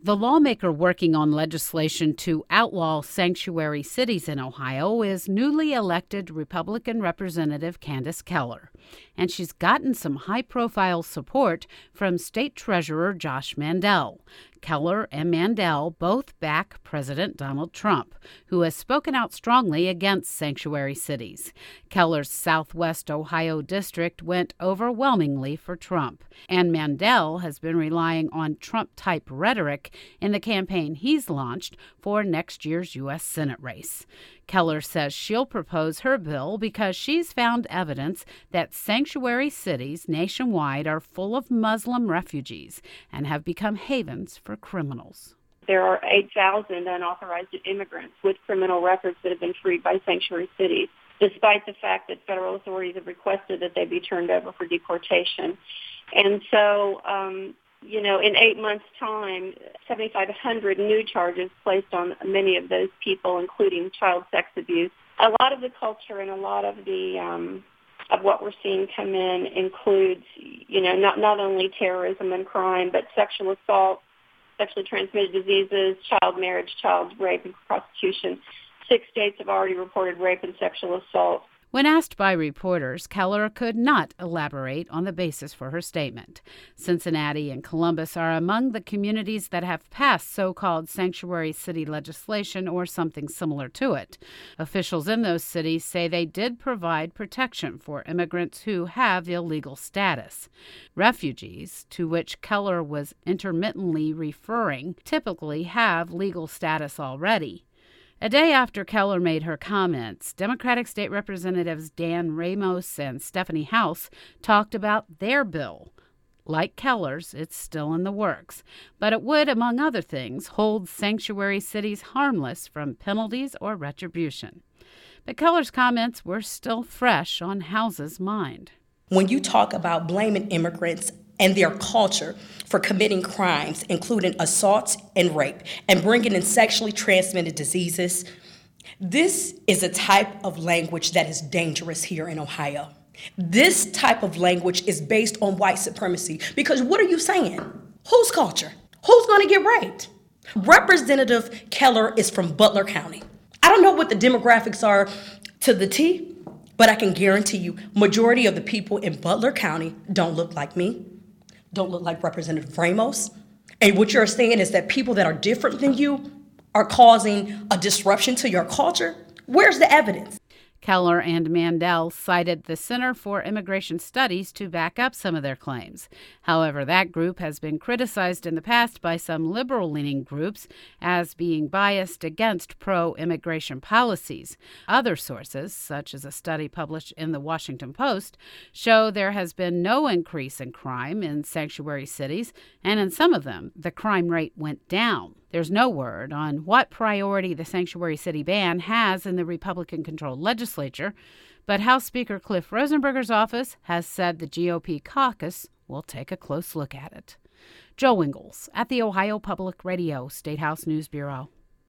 The lawmaker working on legislation to outlaw sanctuary cities in Ohio is newly elected Republican Representative Candace Keller, and she's gotten some high-profile support from State Treasurer Josh Mandel. Keller and Mandel both back President Donald Trump, who has spoken out strongly against sanctuary cities. Keller's Southwest Ohio district went overwhelmingly for Trump, and Mandel has been relying on Trump-type rhetoric in the campaign he's launched for next year's U.S. Senate race. Keller says she'll propose her bill because she's found evidence that sanctuary cities nationwide are full of Muslim refugees and have become havens for criminals. There are 8,000 unauthorized immigrants with criminal records that have been freed by sanctuary cities, despite the fact that federal authorities have requested that they be turned over for deportation. And so, in 8 months' time, 7,500 new charges placed on many of those people, including child sex abuse. A lot of the culture and a lot of the of what we're seeing come in includes, not only terrorism and crime, but sexual assault, sexually transmitted diseases, child marriage, child rape, and prostitution. 6 states have already reported rape and sexual assault. When asked by reporters, Keller could not elaborate on the basis for her statement. Cincinnati and Columbus are among the communities that have passed so-called sanctuary city legislation or something similar to it. Officials in those cities say they did provide protection for immigrants who have illegal status. Refugees, to which Keller was intermittently referring, typically have legal status already. A day after Keller made her comments, Democratic State Representatives Dan Ramos and Stephanie House talked about their bill. Like Keller's, it's still in the works, but it would, among other things, hold sanctuary cities harmless from penalties or retribution. But Keller's comments were still fresh on House's mind. When you talk about blaming immigrants and their culture for committing crimes, including assaults and rape, and bringing in sexually transmitted diseases, this is a type of language that is dangerous here in Ohio. This type of language is based on white supremacy, because what are you saying? Whose culture? Who's going to get raped? Representative Keller is from Butler County. I don't know what the demographics are to the T, but I can guarantee you majority of the people in Butler County don't look like me, don't look like Representative Ramos. And what you're saying is that people that are different than you are causing a disruption to your culture? Where's the evidence? Keller and Mandel cited the Center for Immigration Studies to back up some of their claims. However, that group has been criticized in the past by some liberal-leaning groups as being biased against pro-immigration policies. Other sources, such as a study published in the Washington Post, show there has been no increase in crime in sanctuary cities, and in some of them, the crime rate went down. There's no word on what priority the sanctuary city ban has in the Republican-controlled legislature, but House Speaker Cliff Rosenberger's office has said the GOP caucus will take a close look at it. Joe Ingles at the Ohio Public Radio State House News Bureau.